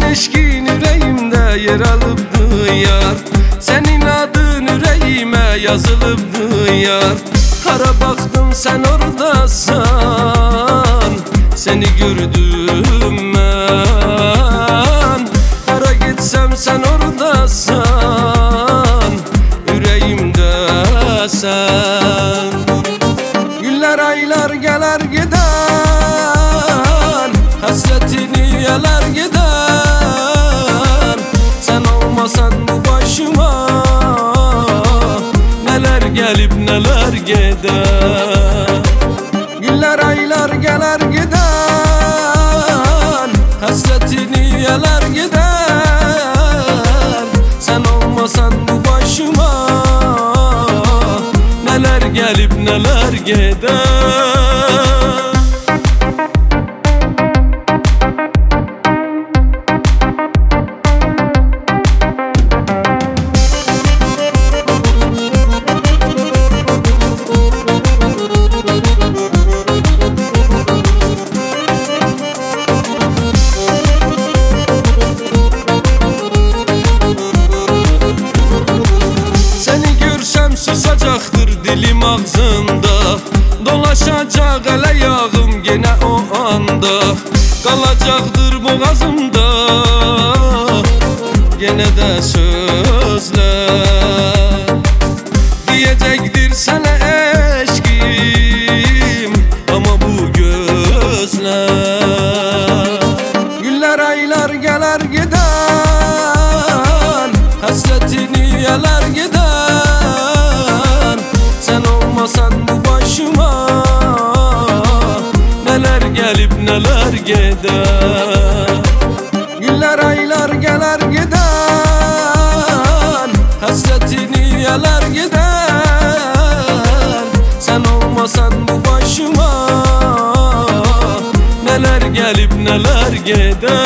eşkin yüreğimde yer alıbdı yar. Senin adın yüreğime yazılıbdı yar. Kara baktım sen oradasan, seni gördüm ben. Kara gitsem sen oradasan, yüreğimde sen. Günler aylar gelir gider, hasretini yeler gider. Sen olmasan bu başıma neler gelip neler gider. Günler aylar gelir gider, hasretini yeler gider. Sen olmasan bu başıma neler gelip neler gider. Susacaktır dilim ağzımda, dolaşacak ele yağım gene o anda. Kalacaktır boğazımda gene de sözler. Diyecektir sana eşkim ama bu gözler. Günler aylar gelir gider, hasretini yeler gider. Sen bu başıma neler gelip neler gider. Günler aylar gelir gider, hasretini yeler gider. Sen olmasan bu başıma neler gelip neler gider.